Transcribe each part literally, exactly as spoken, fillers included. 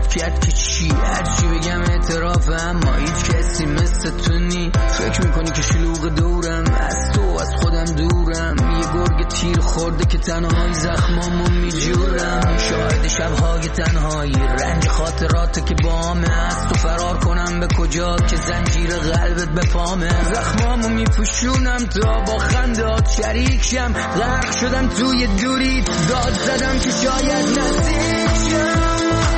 کرد که چی هرچی بگم اعترافه، اما هیچ کسی مثل تو نی. فکر میکنی که شلوغ دورم، از تو از خودم دورم. یه گرگ تیر خورده که تنهایی زخمامو میجورم. شاهد شبهای تنهایی، رنج خاطرات که بامه. از تو فرار کنم به کجا که زنجیر قلبت به پامه. زخمامو میپوشونم تا با خندات شریک شم. غرق شدم توی دوری، داد زدم که شاید نزدیک شم.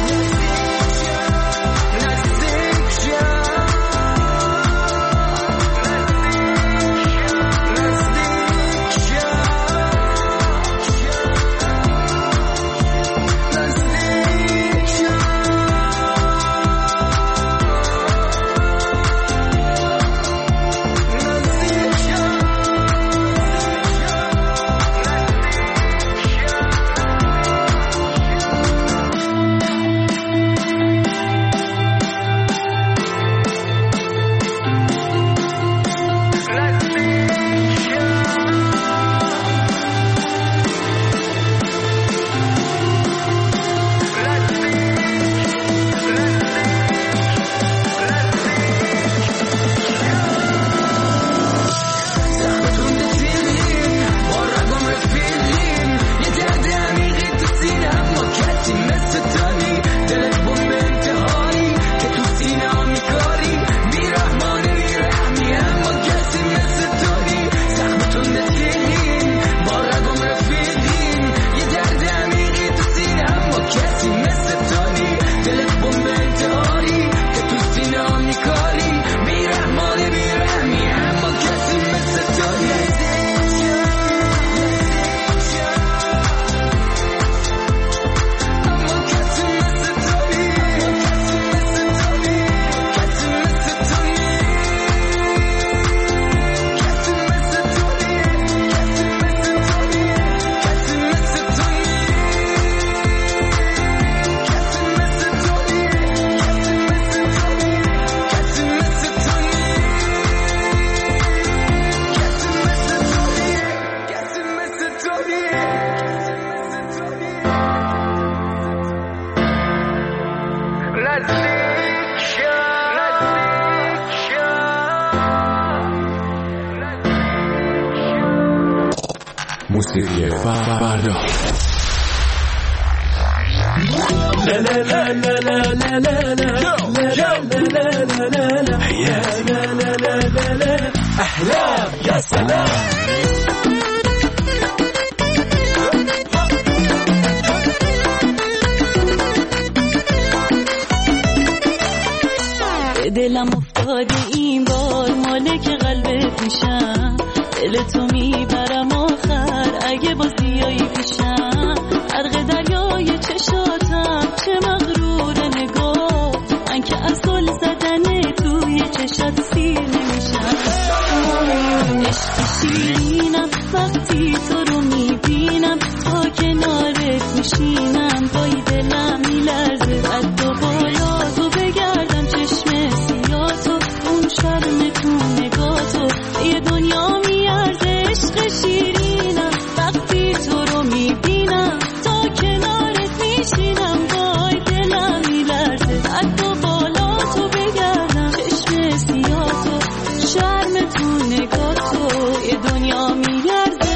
موسیقی فردا. احلام يا سلام. دلم افتاده این بار مالک قلبت میشم. دل تو میبرم آخر اگه با زیایی پیشم. غرق دریای چشاتم چه مغرور نگاه. من که از گل زدن توی چشات سیر نمیشم. عشق شیرینم وقتی تو رو میبینم. تا کنارت میشینم وای دلم میلرزه. قد و بالاتو بگردم چشم سیاتو. اون شرم تو نگاتو یه دنیا میارزه. عشق شیرینم وقتی تو رو میبینم. تا کنارت میشینم وای دلم میلرزه. قد و بالاتو بگردم چشم سیاتو. شرم تو نگاتو یه دنیا میارزه.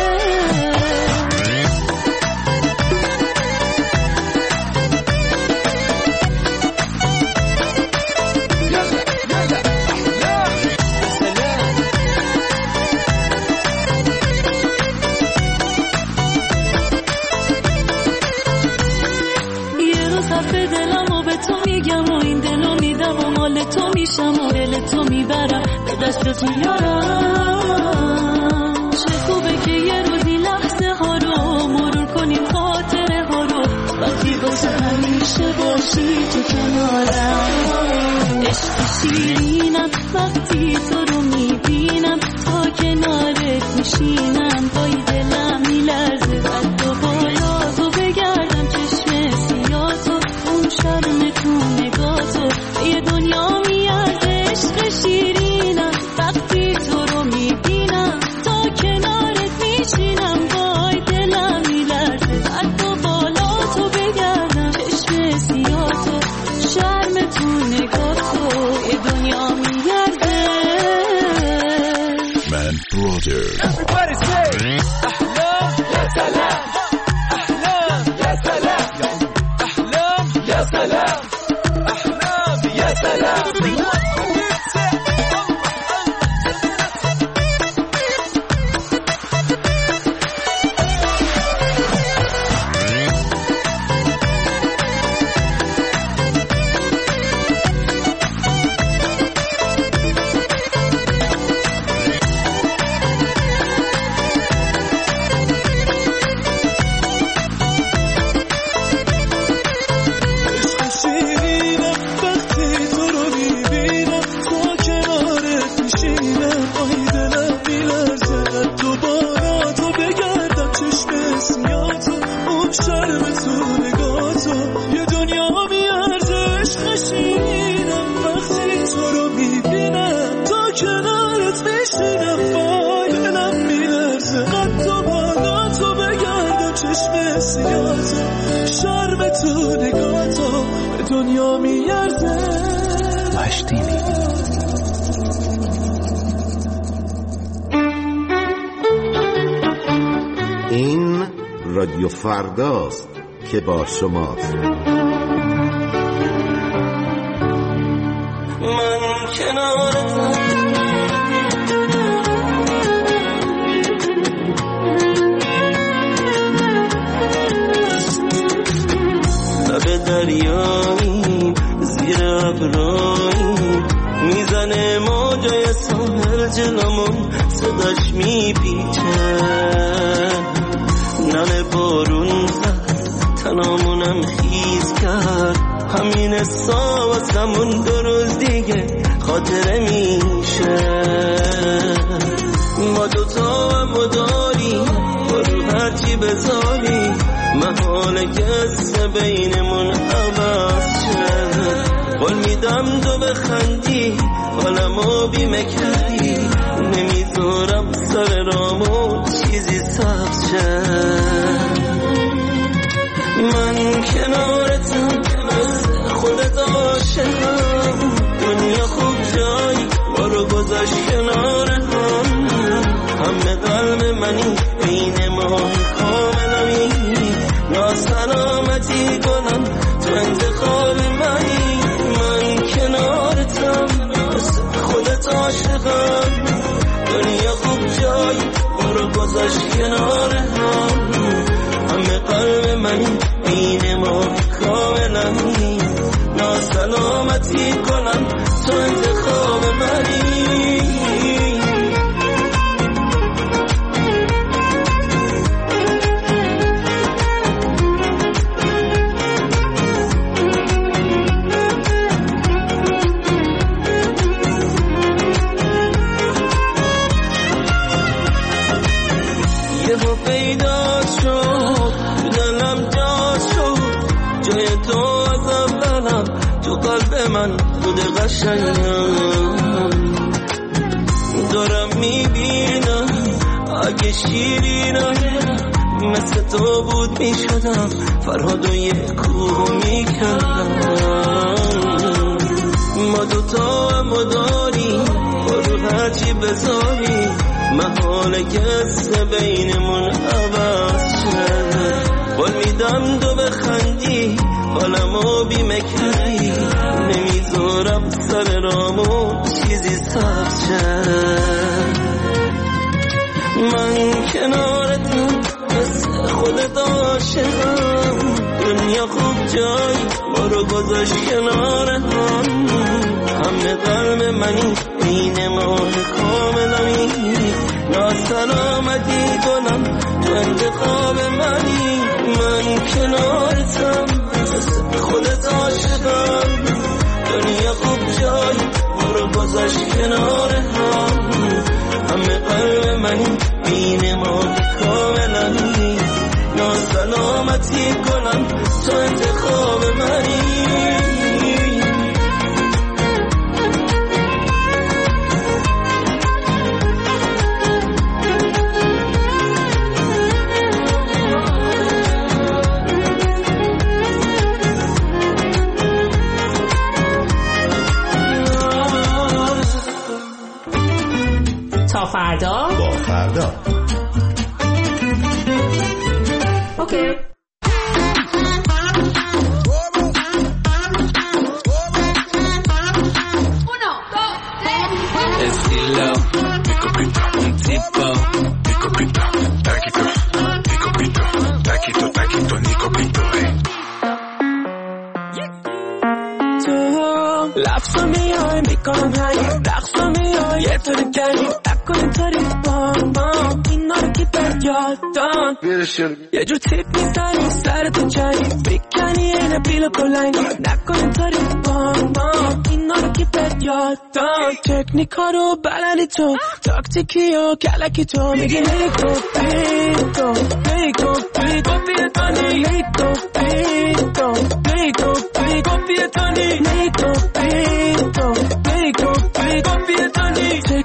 تو میشم و دل تو میبرم به دست تو یارم. چه خوبه که یه روزی لحظه ها رو مرور کنیم خاطره ها رو. وقتی واسه همیشه باشی تو کنارم. عشق شیرینم وقتی تو رو میبینم. تا کنارت میشینم وای دلم میلرزه. قد و بالاتو بگردم چشم سیاتو. اون شرم تو نگاتو یه دنیا میارزه. عشق شیرینم وقتی تو رو میبینم. تا کنارت میشینم وای دلم میلرزه. قد و بالاتو بگردم چشم سیاتو. صدات میشینم وای دلم میلرزه قد تو بالا تو بگردم چشم سیاتو شرم تو نگاه تو به دنیا میارزه مشتینی. این رادیو فرداست که با شماست. من کنارتم لب دریایی زیر ابرایی میزنه موجای ساحل جلومون صداش میپیچه نم بارون زد تنامونم خیز کرد همین حسا واسمون دو روز دیگه خاطره میشه ما دوتا هم داری با رو هرچی بذاری محاله قصه بینمون عوض شه قول میدم تو بخندی حالمو بیمه کردی نمیذارم سر رامو چیزی سبز شه من کنارتم خودت عاشقم دنیا خوب جایی بارو گذاشت کنار هم همه قلب منی بین ما کاملمی ناسلامتی کنم تو انتخاب منی من کنارتم خودت عاشقم دنیا خوب جایی بارو گذاشت کنار هم همه قلب منی بین ما کاملمی ناسلامتی کنم تو انتخاب منی یهو پیدا شد دلم جا شد جای تو از اولم تو قلب من خود قشنگم دارم میبینم اگه شیرینم مثل تو بود میشدم فرهاد و یک کوه میکردم ما دوتا هم داری برو هرچی بذاری محاله قصه بینمون عوض شد قول میدم تو بخندی حالمو بیمه کردی نمیذارم سر رامو چیزی سبز شد من کنارتم مثل خودت عاشقم دنیا خوب جایی بارو گذاشت کنار هم همه قلب منی بین ما کاملمی ناسلامتی کنم تو انتخاب منی من کنارتم خودت عاشقم دنیا خوب جایی برو گذاشت کنار هم همه قلب منی بین ما کاملمی ناسلامتی کنم تو انتخاب منی تا فردا با فردا اوکی Estilo, pico pito, un tipo, pico pito, taquito, pico pito, taquito, taquito, nico pito, eh. لفظا میای میکنم هنگ رقصا میای یه طوری کنی نکن اینطوری با ما اینا رو کی بد یادان یه جور تیپ میزنی سرتو جنی بکنی اینه بیلو کلنگی نکن اینطوری با ما اینا رو کی بد یادان تکنیکا رو بلدی تو تاکتیکی و کلکی تو میگی نیکو پیکو نیکو پیکو پیتانی نیکو پیکو نیکو پیکو پیتانی نیکو پیکو نیکو پیکو پیتانی تکنیکا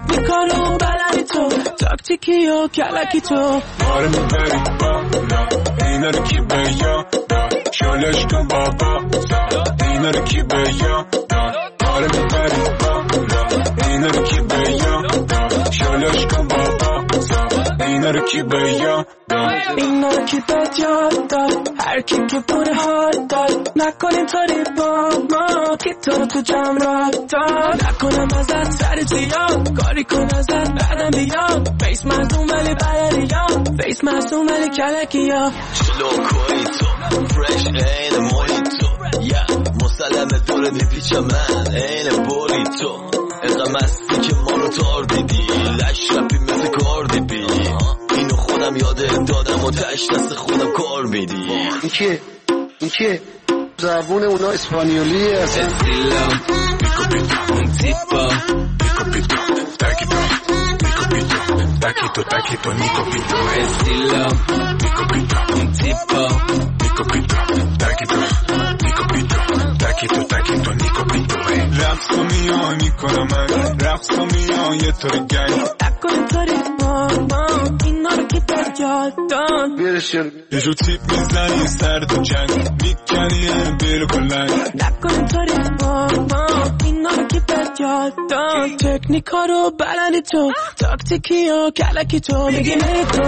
کارو بلدی تو تاکتیکی و کلکی تو آره میبری بالا اینا رو کی به یاداد شالش کن بابا اینا رو کی به یاداد آره میبری بالا اینا رو کی به یاداد شالش کن بابا اینا رو کی به یاداد اینا رو کی به یاداد هر کی که پول حال داد نکنیم طوری با ما که تو تو جمع را داد نکنم ازت سر زیاد کاری کن ازت بعدم بیاد فیس مزدوم ولی بلدیام فیس مزدوم ولی کلکی ها شلو کنی تو فرش این ماهی تو یا مسلم دوره میپیچم من این بولی تو اینقدر مستی که ما رو تار دیدی لش رفی مثل کار دیدی اینو خودم یاده دادم و تش دست خودم کار میدی این کیه؟ این کیه؟ زبون اونا اسپانیولیه اصلا استیلام بیکو بیتو اون تیپا بیکو بیتو تاکی تو بیکو بیتو تاکی تو تاکی تو نیکو بیتو استیلام بیکو بیتو اون تیپا بیکو بیتو تاکی تو بیکو بیتو تاکی تو تاکی تو نیکو بیتو رقص کن میان میکنم من رقص کن میان یه طور گنگ نکنیم طوری با ما اینا رو که در یادان بیرشون یه جو تیپ میزنی سر تو جنگ میکنی هم بیرو کلنگ نکنیم طوری با ما اینا رو که در یادان تکنیکا رو بلدی تو تاکتیکی و کلکی تو میگی نیکو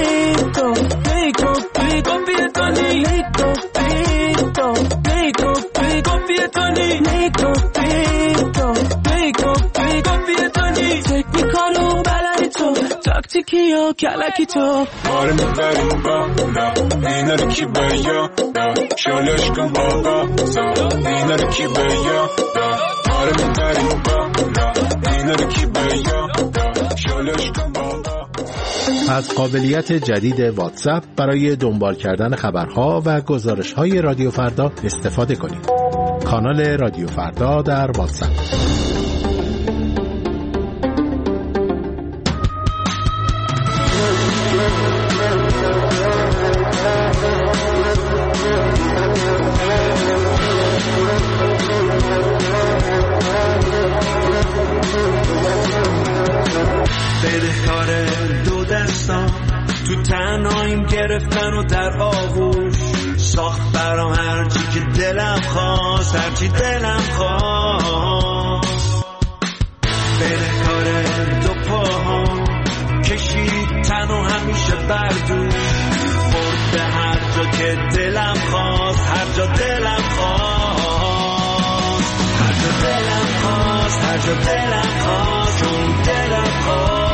بیتو نیکو بیتو بیتونی نیکو بیتو نیکو بیتو بیتونی نیکو بیتو نیکو بیتو بیتونی تکنیکا رو بلدی تو تاکتیکی و کلکی تو آره میبریم بالا اینا رو کی به یاداد شالش کن بابا اینا رو کی به یاداد آره میبریم بالا اینا رو کی به یاداد شالش کن بابا. از قابلیت جدید واتساپ برای دنبال کردن خبرها و گزارش‌های رادیو فردا استفاده کنید. کانال رادیو فردا در واتساپ. بدهکار دو دستان تو تنهاییم گرفتن و در آغوش ساخت برام هرچی که دلم خواست هرچی دلم خواست بدهکار دو پاهام کشید تن و همیشه بردوش برد به هر جا که دلم خواست هر جا دلم خواست هر جا دلم خواست هر جا دلم خواست چون دلم خواست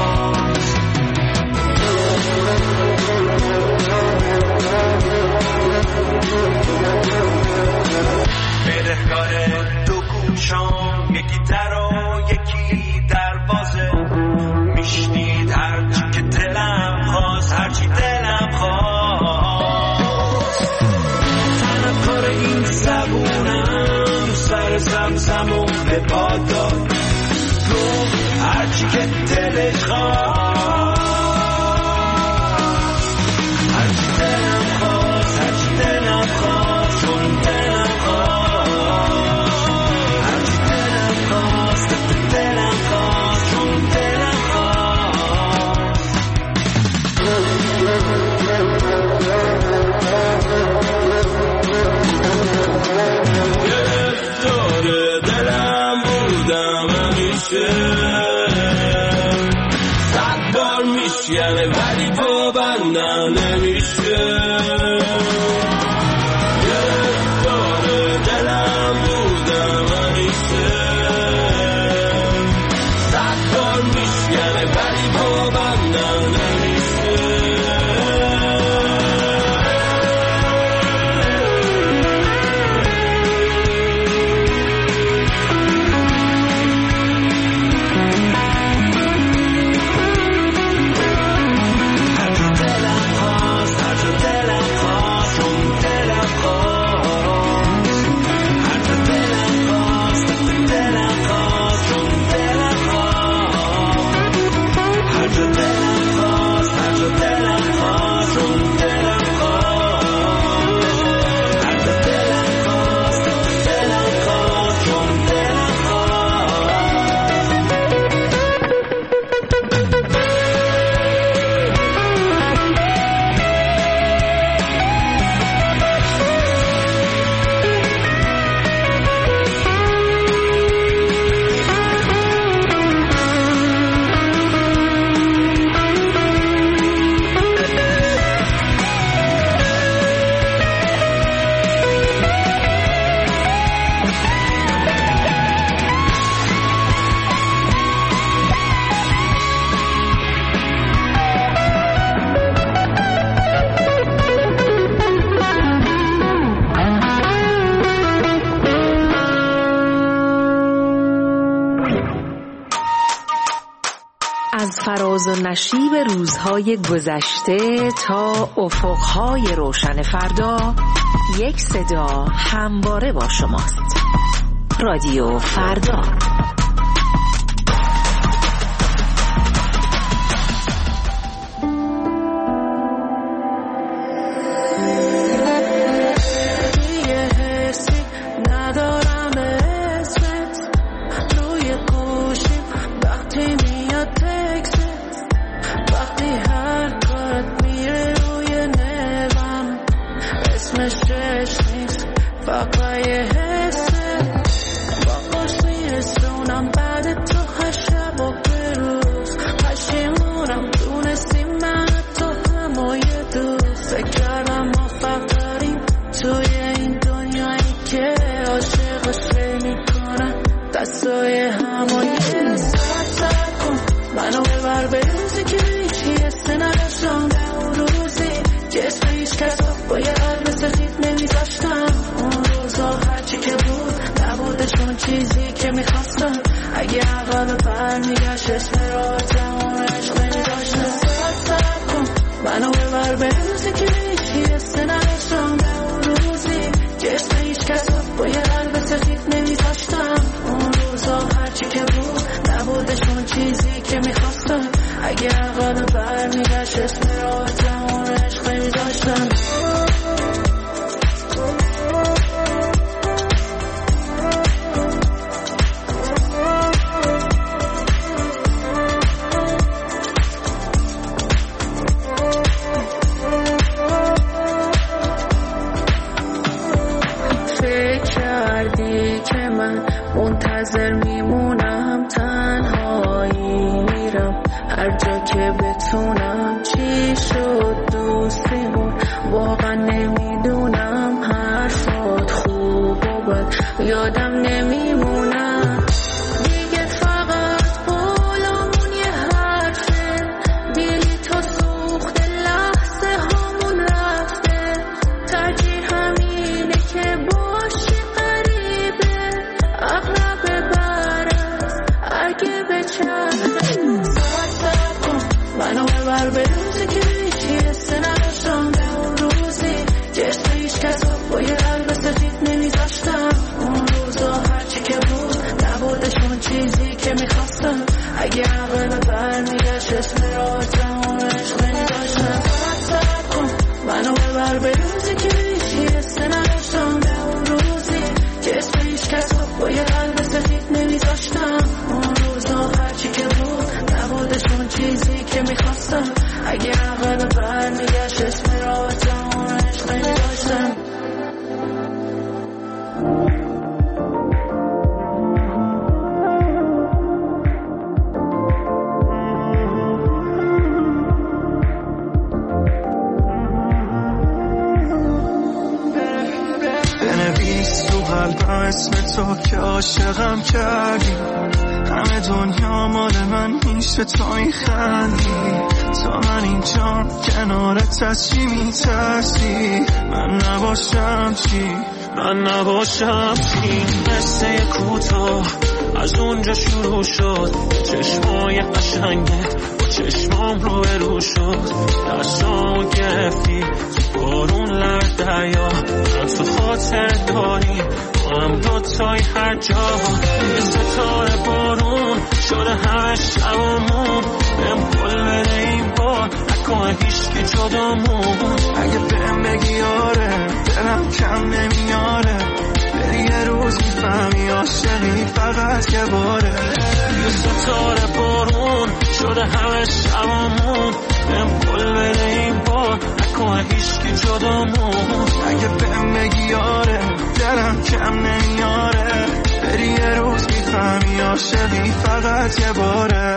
بدهکار دو گوشام یکی در و یکی دروازه میشنید هرچی که دلم خواست هرچی دلم خواست طلبکار این زبونم سر زمزم و به پا داد گفت هرچی که دلش خواست هرچی دلم خواست هرچی دلم خواست چون دلم خواست هرچی دلم خواست دلم خواست چون دلم خواست گرفتار دلم بودم همیشه صد بار میشکنه ولی پابندم نمیشه گرفتار دلم بودم همیشه صد بار میشکنه ولی پابندم نمیشه از فراز و نشیب روزهای گذشته تا افقهای روشن فردا، یک صدا همواره با شماست. رادیو فردا. از چی میترسی؟ من نباشم چی؟ من نباشم چی؟ قصه کوتاه از اونجا شروع شد، چشمای قشنگت با چشمام رو برو شد، دستامو گرفتی تو بارون لرد دریا، من تو خاطر داری با هم دوتای هر جا، یه ستاره بارون شده همه شبامون، بهم قول بده این بار نکنه هیچکی جدامون، اگه بهم بگی آره دلم کم نمیاره، بری یه روز میفهمی عاشقی فقط یه باره، یه ستاره بارون شده همه شبامون، بهم قول بده این بار نکنه هیچکی جدامون، اگه بهم بگی آره دلم کم نمیاره، بری یه روز میفهمی عاشقی فقط یه باره.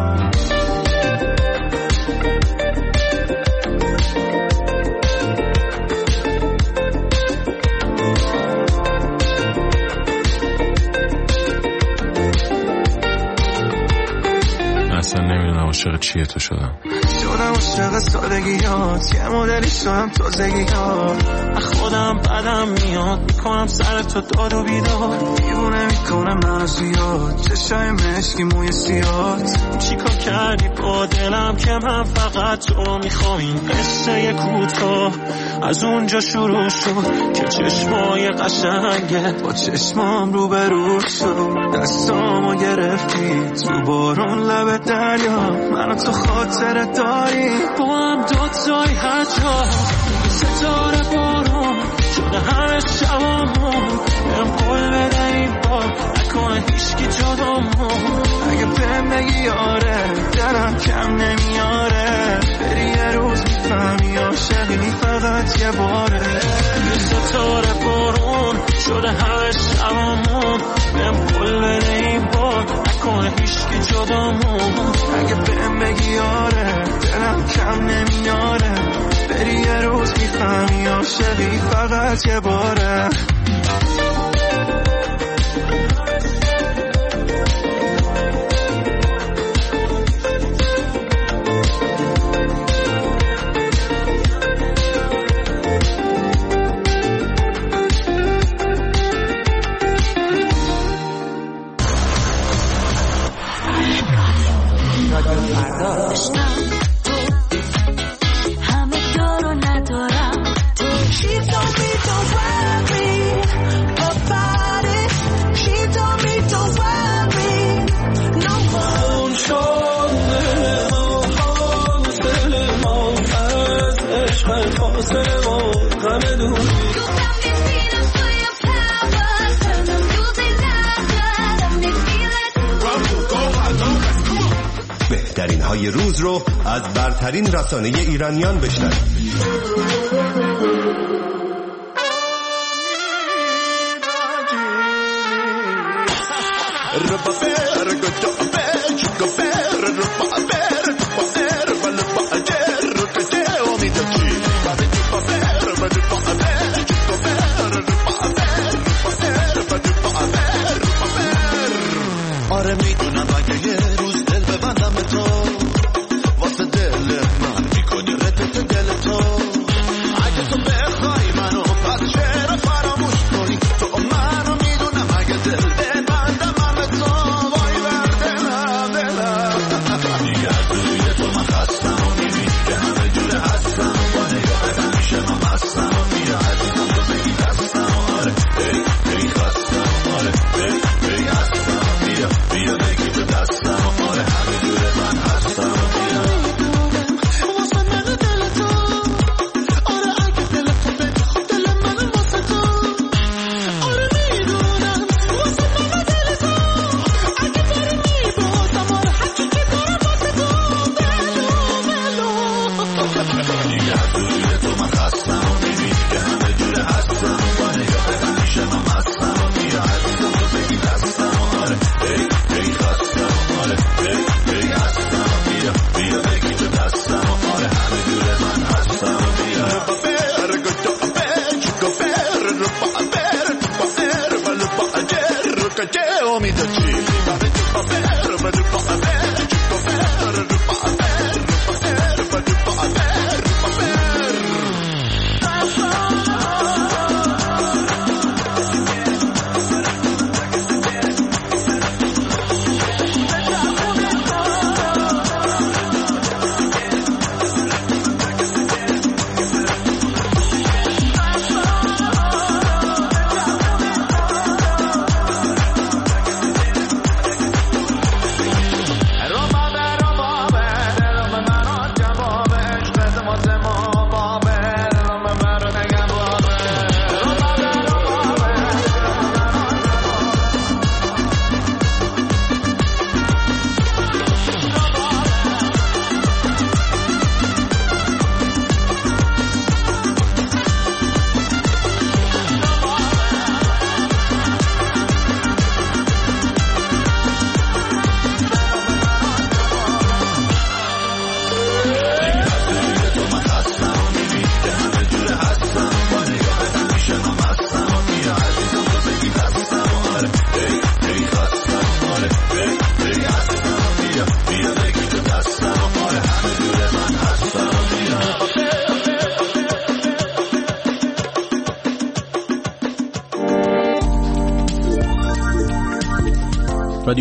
اصلا نمیدونم عاشق چیه تو شدم شدم عاشق سادگیات، یه مدلی شدم تازگیات، خودم بدم میاد میکنم سر تو داد و بیداد، دیوونه میکنم منو زیاد، چشای مشکی موی سیاد، چی کار کردی با دلم که من فقط تو میخوام. این قصه کوتاه از اونجا شروع شد که چشمای قشنگت با چشمام رو به رو شد. دستامو گرفتی تو بارون لب دریا، منو تو خاطر داری با هم دوتای هر جا. ستاره بارون شده همه شبامون، برم قول بده این بار نکنه هیچکی جدامون. اگه بهم بگی آره دلم کم نمیاره، بری یه روز میفهمی عاشقی فقط یه باره. یه ستاره بارون شده همه شبامون، برم قول بده این بار نکنه هیچکی جدامون. اگه بهم بگی آره دلم کم نمیاره، بری یه روز میفهمی عاشقی فقط یه باره. بهترین های روز رو از برترین رسانه ایرانیان بشنوید. آره میدونم اگه یه روز دل ببندم تو، واسه دل من میکنی ردت دل تو. اگه تو بخوای منو پس چرا فراموش کنی؟ تو منو میدونم اگه دل ببندم من تو، وای بر دلم دلم دیگه توی تو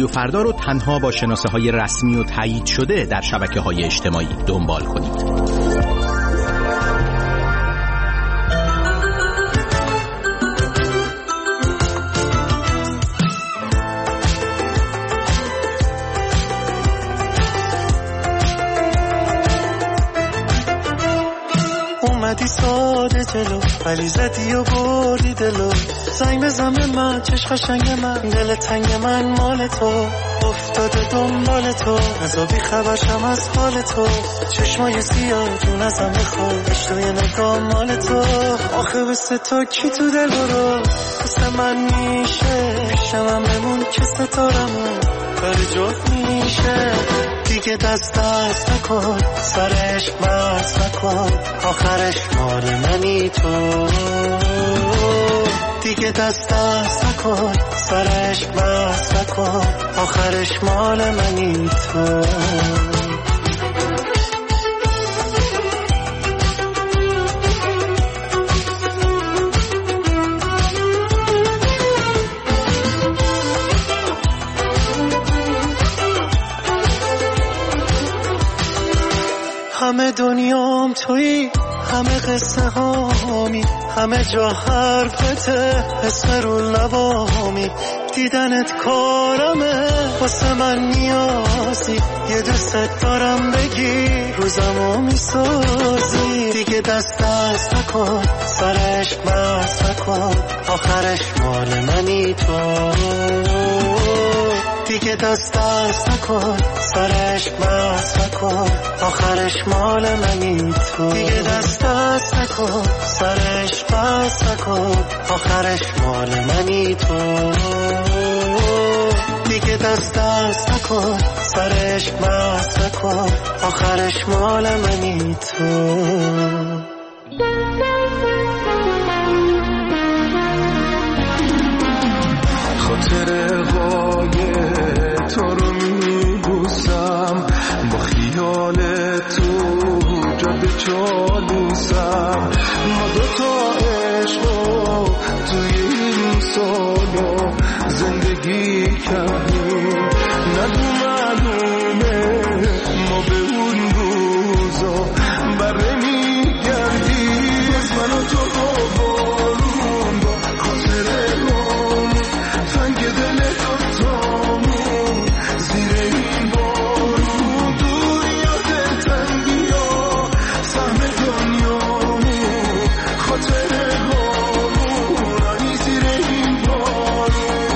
رادیو فردا رو تنها با شناسه های رسمی و تایید شده در شبکه های اجتماعی دنبال کنید. اومدی ساده جلو ولی زدی و بردی دلو زنگ بزن به من چش قشنگ من دل تنگ من مال تو افتاده دنبال تو نزا بی خبرشم از حال تو چشمای سیاه جون ازم بخواه اشتوی نگاه مال تو آخه بسه تو کی تو دل برو بسه من میشه پیشم هم بمون که ستارمون کار جفت میشه دیگه دست دست نکن سرش بس نکن آخرش مال منی تو دیگه دست دست نکن سرش بس نکن آخرش مال منی تو همه دنیام تویی همه قصه هامی همه جا حرفته اسم رو لبامی دیدنت کارمه واسه من نیازی یه دوست دارم بگی روزمو میسازی دیگه دست دست نکن سرش بس نکن آخرش مال منی تو دیگه دست دست نکن سرش بس نکن آخرش مال منی تو دیگه دست دست نکن سرش بس نکن آخرش مال منی تو دیگه دست دست نکن سرش بس نکن آخرش مال منی تو خاطر قای تو رو میبوسم با خیال تو جاده چالوسم ما دوتا عشقو توی این سالو زندگی کردیم نگو معلومه ما به اون روزا بره میگردیم از من و تو بارون با خاطر روم تنگ دل دوتامون زیر این بارون دور یاد تنگی ها سهم دنیامون خاطر هامون آنی زیر این بارون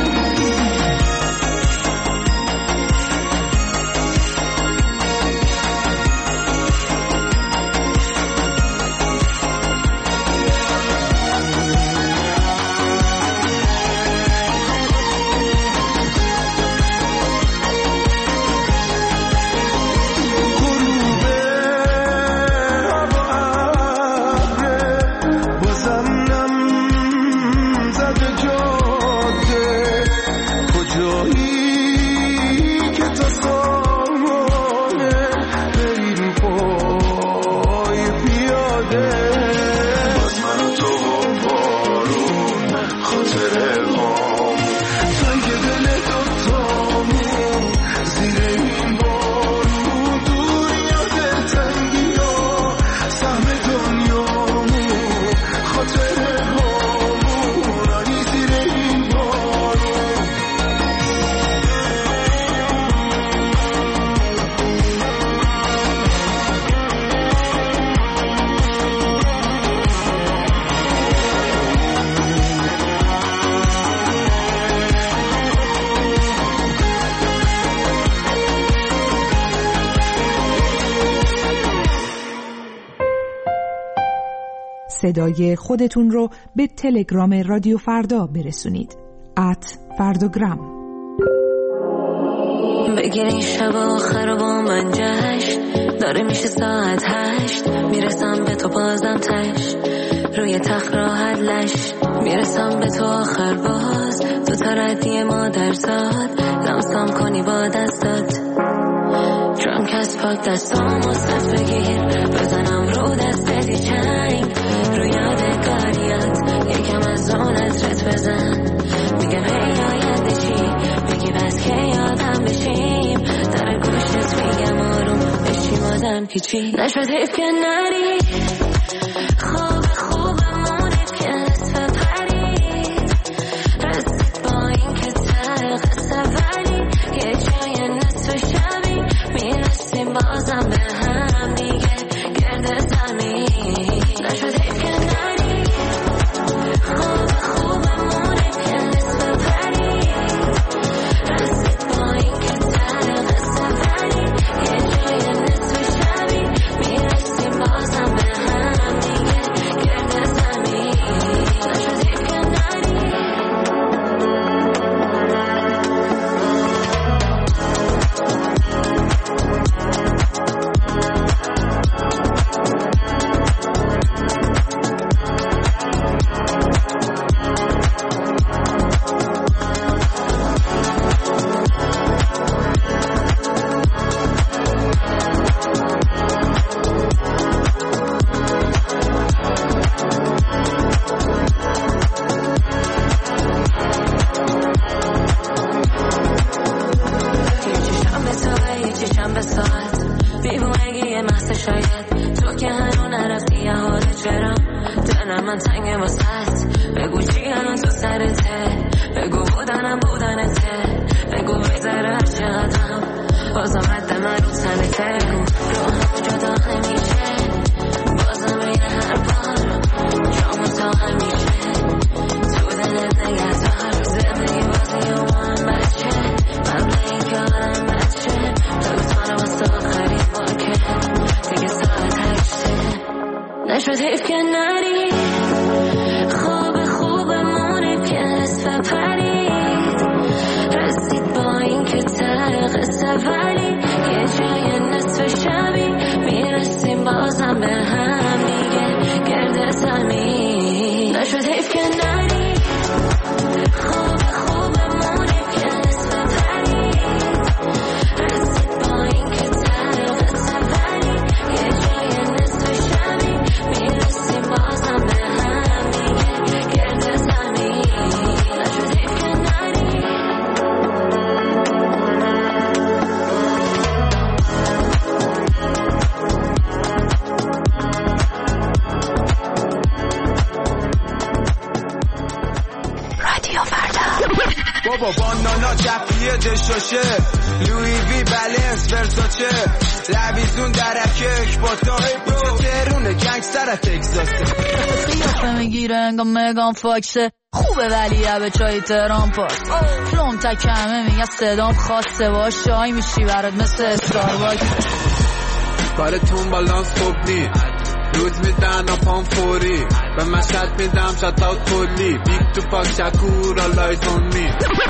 صدای خودتون رو به تلگرام رادیو فردا برسونید. ات فرداگرام. بگیر این شب آخر با من جشن داره میشه ساعت هشت میرسم به تو بازم تش روی تخت راحت لش میرسم به تو آخر باز تو تردی مادرزاد لمسم کنی با دستات درام کس پاک دستام واسه بگیر بزنم رو دستتی چنگ رو یادگاریات یکم از اون ازرت بزن میگم هی آینده چی بگی بس که یادم بشیم در گوشت میگم آروم بشیم آدم پیچی نشد حیف که نری خوب خوبمونه که نصف پرید رسید با این که ته قصه ولی یه جای نصف شبی میرسیم بازم به هم دیگه گرد زمین نشد حیف که نری خوب خوبمونه که نصف پرید رسید با این که ته قصه ولی یه جای نصف شبی میرسیم بازم به هم دیگه گرد زمین نشد حیف که نری نشد حیف که نری خوب خوبمونه که نصف پرید رسید با این که ته قصه ولی یه جای نصف شبی میرسیم بازم به هم دیگه گرد زمین نشد حیف که نری خوب خوبمونه که نصف پرید رسید با این که ته قصه ولی یه جای نصف شبی میرسیم بازم به هم دیگه گرد زمین نشد حیف که نری رادیو فردا بابا بانانا جفیه دشاشه لوی وی بلنس ورساچه لبیزون درکش با تا بوچه ترونه گنگستر از تکساسه قیافه میگیره انگاه مگان فاکسه خوبه ولی به چای تهران پاس فلوم تکمه میگه صدام خاصه باش شای میشی برات مثل استارباکس کارتون بالانس خوب نی روز میدن اپام فوری به مشهد میدم شتاوت کلی بیگ تو پاک شکور آلایز اون می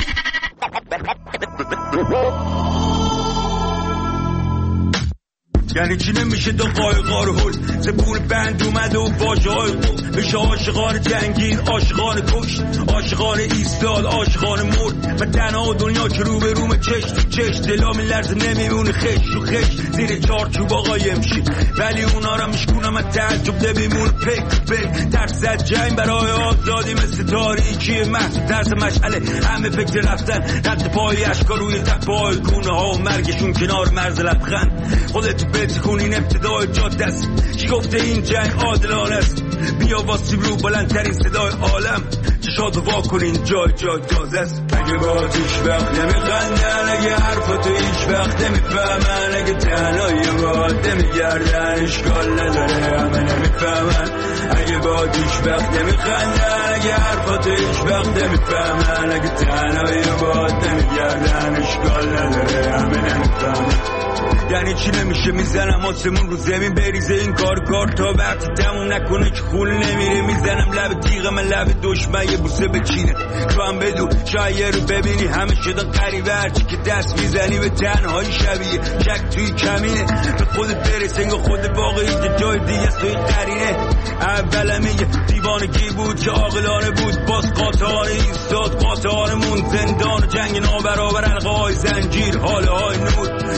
یعنی چی نمیشه دو قایقار هل زبون بند اومده و باجه های قل بشه عاشقان جنگین عاشقان کشت عاشقان ایستاد عاشقان مرد و تنها دنیا که رو به روم چشت تو چشت دلا میلرزه نمیمونه خش و خش زیر چارچوب آقای امشی ولی اونا را میشکونم از تعجب نمیمونه پک پک ترس زد جنگ برای آزادی مثل تاریکی محض ترس مشعله همه فکر رفتن رد پای اشکا روی تپای گونه ها و مرگشون کنار مرز لبخند خودتو بتخون این ابتدای جاده است کی گفته این جنگ عادلانه است بیا واسیم رو بلندترین صدای عالم چشاتو وا کنین جای جای تازه است اگه با هیچ وقت نمیخندن اگه حرفتو هیچ وقت نمیفهمن اگه تنهایی باید نمیگردن اشکال نداره همه نمیفهمن اگه با هیچ وقت نمیخندن اگه حرفتو هیچ وقت نمیفهمن اگه تنهایی باید نمیگردن اشکال نداره همه نمیفهمن یعنی چی نمیشه میزنم آسمون رو زمین بریزه این کار کار تا وقتی تموم نکنه که خول نمیره میزنم لب تیغ من لب دشمن یه بوسه بچینه تو هم بدو شاید رو ببینی همه شدن قریبه هرچی که دست میزنی به تنهایی شبیه شک توی کمینه به خودت برس انگاه خود واقعی که جای دیگه توی قرینه اول میگه دیوانگی بود که عاقلانه بود باز قاطعانه ایستاد قاطعانمون زندان و جنگ نابرابر القای زنجیر حاله های نود نامی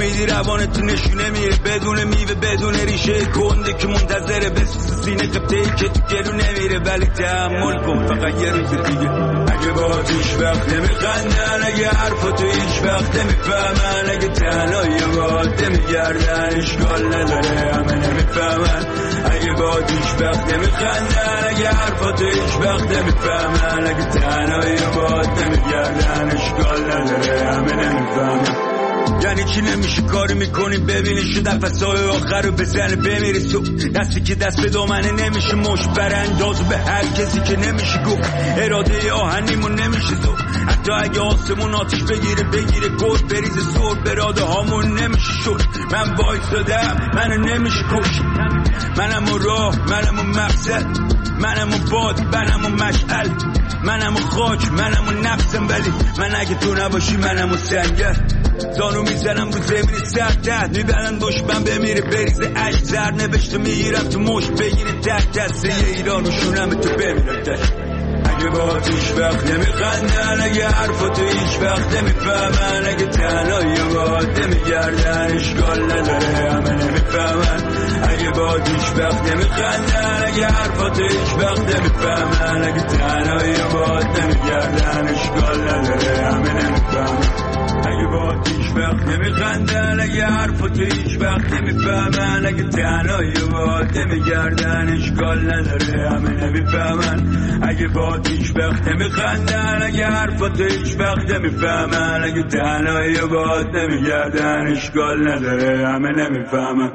ناامیدی روانت تو نشونه میره بدون میوه بدون ریشه گنده که منتظره بسوز سینه قبطه‌ای که تو گلو نمیره ولی تحمل کن فقط یه روز دیگه اگه با هیچ وقت نمیخندن اگه حرفاتو هیچ وقت نمیفهمن اگه تنهایی باهات نمیگردن اشکال نداره همه نمیفهمن اگه با هیچ وقت نمیخندن اگه حرفاتو هیچ وقت نمیفهمن اگه تنهایی باهات نمیگردن اشکال نداره همه نمیفهمن یعنی چی نمیشه کاری میکنی ببینی شو نفسای آخر رو بزنه بمیری تو دستی که دست به دامنه نمیشه مش برانداز به هر کسی که نمیشه گفت اراده آهنیمون نمیشه تو حتی اگه آسمون آتیش بگیره بگیره گل بریز زور براده هامون نمیشه شد من وایسادم منو نمیشه کش منم و راه منم و مقصد منم و باد منم و مشعل منم و خاک منم و نفسم ولی من اگه تو نباشی منم و سنگر زانو میزنم رو زمین سردت میبرن دشمن بمیره بریزه عشق زر نوشته میگیرم تو مش بگیره تک دسته ایران و شونم تو بمیرم دشت اگه با هیچ وقت نمیخندن اگه حرفاتو هیچ وقت نمیفهمن اگه تنهایی باهات نمیگردن اشکال نداره همه نمیفهمن اگه با هیچ وقت نمیخندن اگه حرفاتو هیچ وقت نمیفهمن اگه تنهایی باهات نمیگردن اشکال نداره همه نمیفهمن اگه با هیچ وقت نمیخندن اگه حرفاتو هیچ وقت نمیفهمن اگه تنهایی باهات نمیگردن اشکال نداره همه نمیفهمن اگه با هیچ وقت نمیخندن اگه حرفاتو هیچ وقت نمیفهمن اگه تنهایی باهات نمیگردن اشکال نداره همه نمیفهمن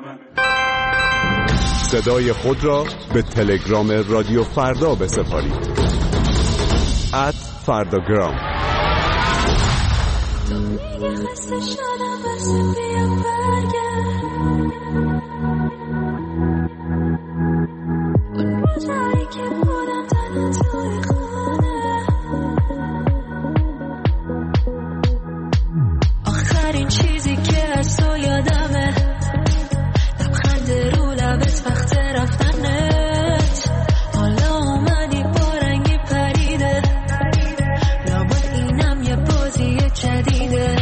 صدای خود را به تلگرام رادیو فردا بسپارید ات فرداگرام خسته شدم بس بیام برگرد اون روزایی که بودم تنها توی خانه آخرین چیزی که از تو یادمه لبخند رو لبت وقت رفتنت حالا اومدی با رنگی پریده لابد اینم یه بازی جدیده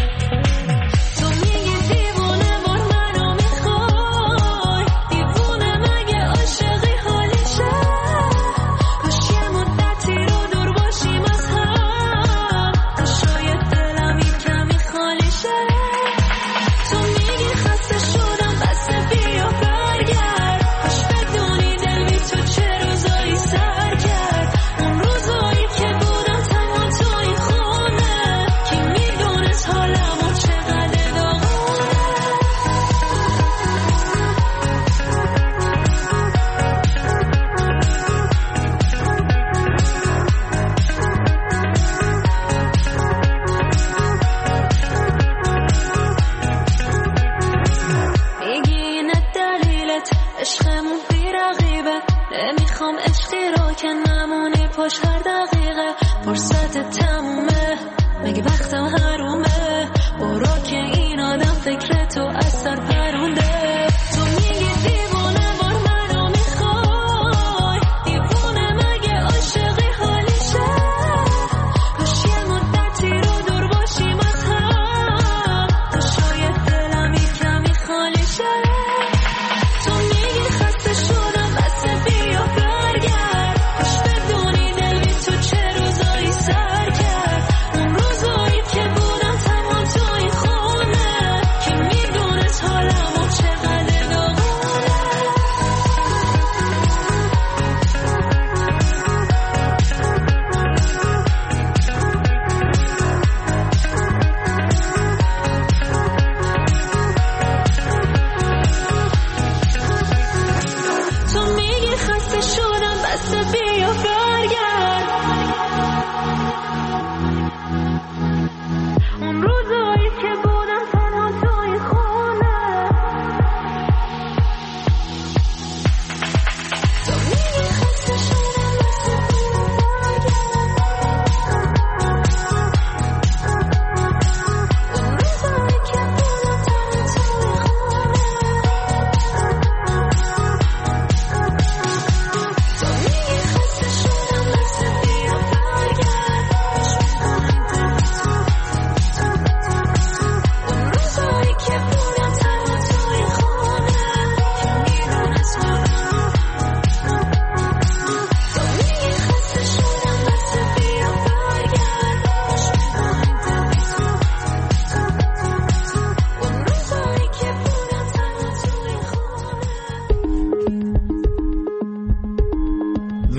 سرگرد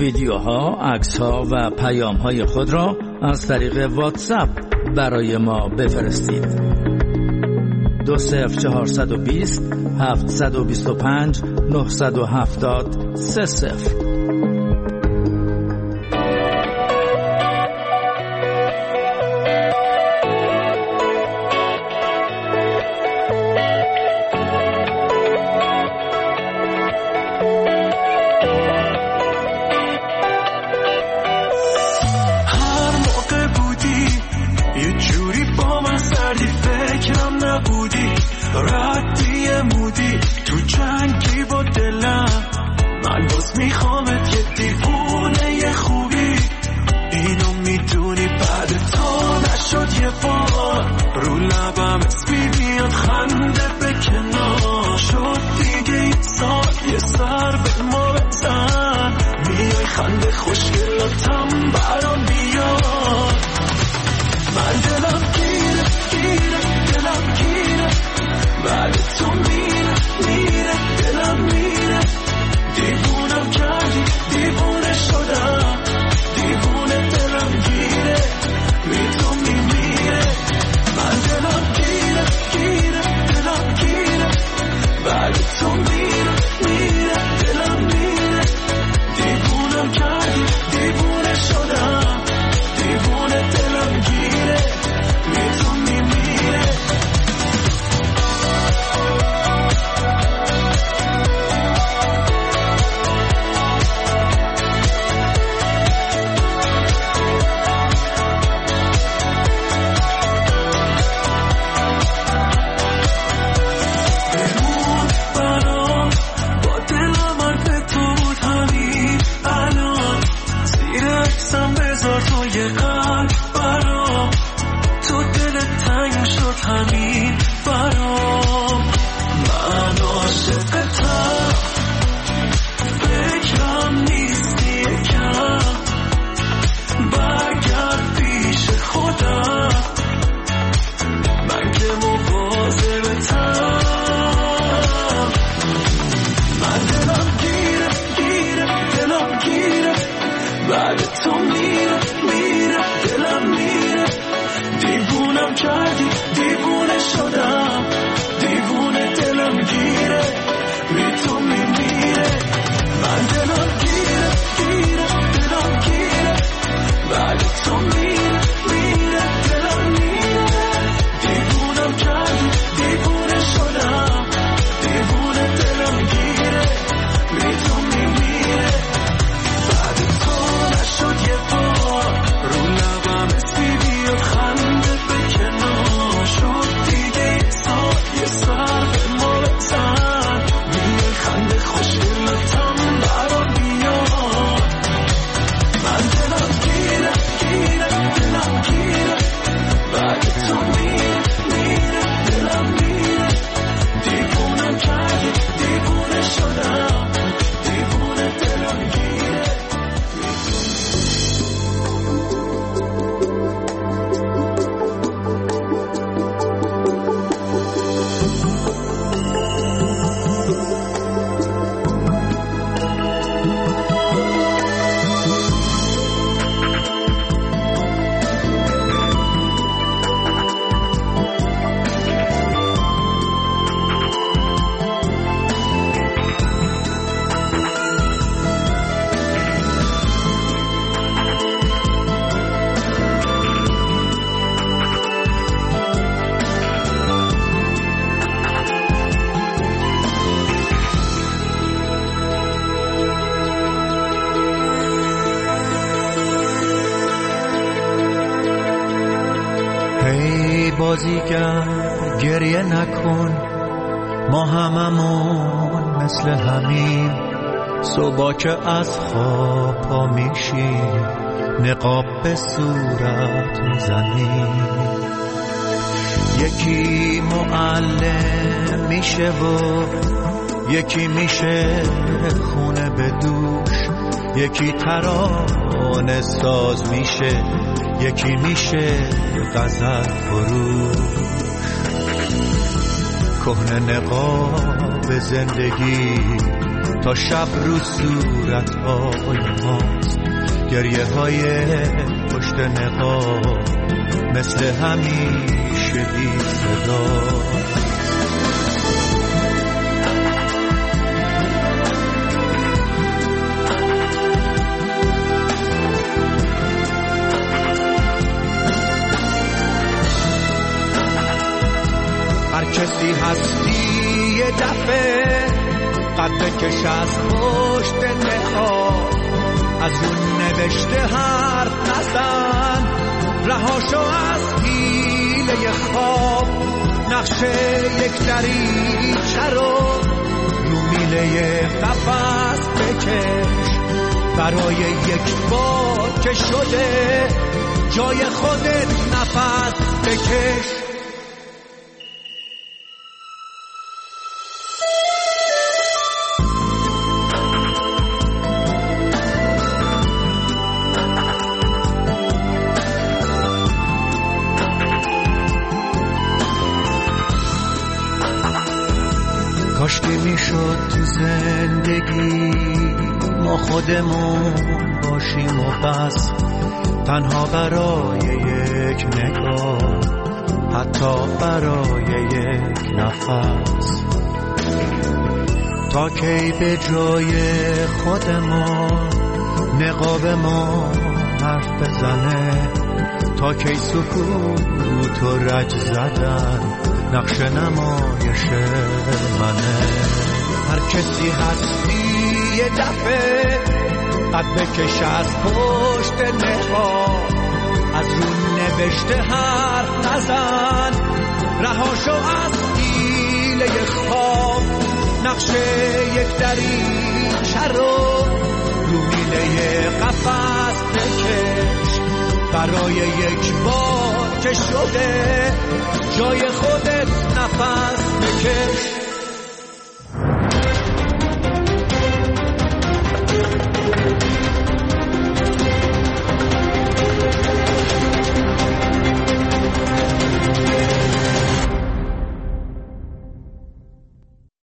ویدیوها، عکس‌ها و پیام‌های خود را از طریق واتساپ برای ما بفرستید. دو صفر چهارصد و بیست هفتصد و بیست و پنج نهصد و هفتاد سه صفر. بازیگر گریه نکن، ما هممون مثل همین صبح که از خواب پا میشیم نقاب به صورت میزنیم. یکی معلم میشه و یکی میشه خونه به دوش، یکی ترانه ساز میشه، یکی میشه غزل فروش. کهنه نقاب زندگی تا شب رو صورت های ماست، گریه های پشت نقاب مثل همیشه بی صدا. هر کسی هستی یه دفعه قد بکش از پشت نقاب، از اون نوشته حرف نزن، رهاشو از حیله خواب. نقشه یک دریچه رو رو میله قفس بکش، برای یک بار که شده جای خودت نفس بکش. کاشکی میشد تو زندگی ما خودمون باشیم و بس، تنها برای یک نگاه، حتی برای یک نفس. تا کی به جای خودمون نقاب ما حرف بزنه، تا کی سکوت و رج زدن نقش نمایش منه. هر کسی هستی یه دفعه قد بکش از پشت نقاب، از اون نوشته حرف نزن، رهاشو از حیله خواب. نقشه یک دریچه رو رو میله قفس بکش، برای یک بار که شده جای خودت نفس بکش.